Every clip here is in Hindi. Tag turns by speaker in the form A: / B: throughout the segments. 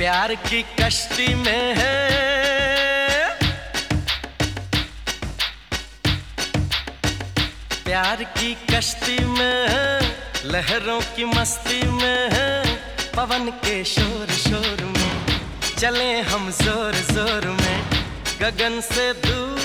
A: प्यार की कश्ती में है, प्यार की कश्ती में है, लहरों की मस्ती में है, पवन के शोर शोर में चले हम जोर जोर में गगन से दूर।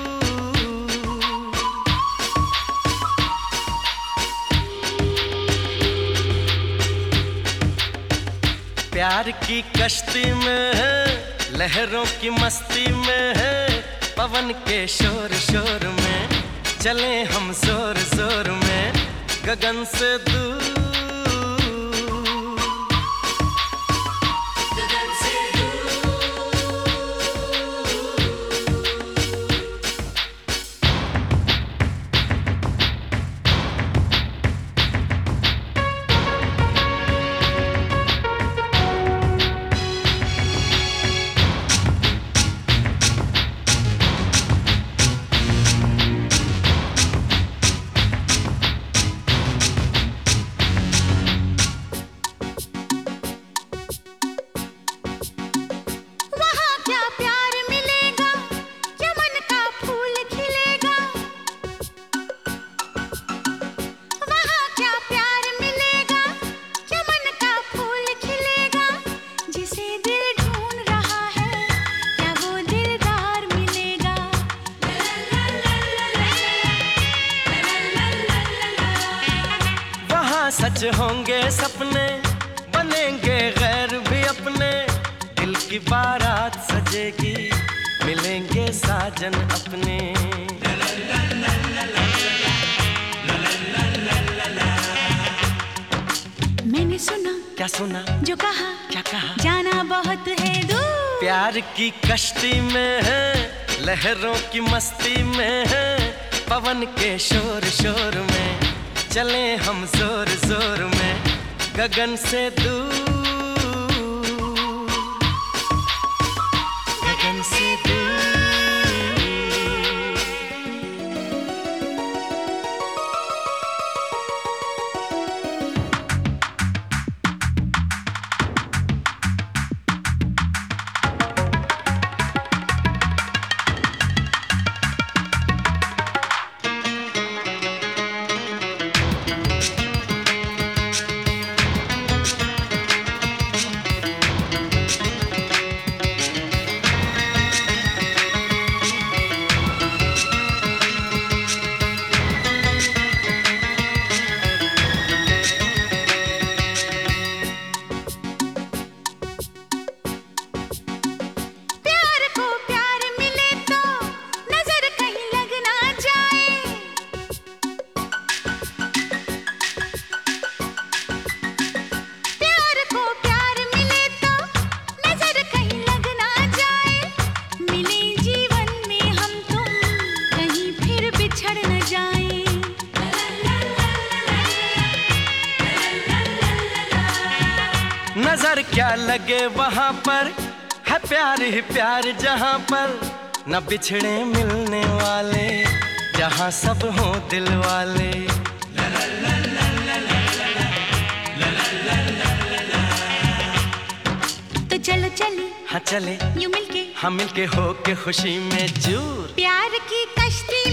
A: प्यार की कश्ती में है, लहरों की मस्ती में है, पवन के शोर शोर में चले हम जोर जोर में गगन से दूर। सच होंगे सपने, बनेंगे गैर भी अपने, दिल की बारात सजेगी, मिलेंगे साजन अपने।
B: मैंने सुना,
A: क्या सुना,
B: जो कहा,
A: क्या कहा,
B: जाना बहुत है दूर।
A: प्यार की कश्ती में है, लहरों की मस्ती में है, पवन के शोर शोर में चले हम जोर जोर में गगन से दूर, गगन से दूर। नजर क्या लगे वहाँ पर, है प्यार ही प्यार जहाँ पर, न बिछड़े मिलने वाले, जहाँ सब हों दिल वाले।
B: तो चलो चले,
A: हाँ चले,
B: यूं मिलके,
A: हम मिलके हो के खुशी में चूर।
B: प्यार की कश्ती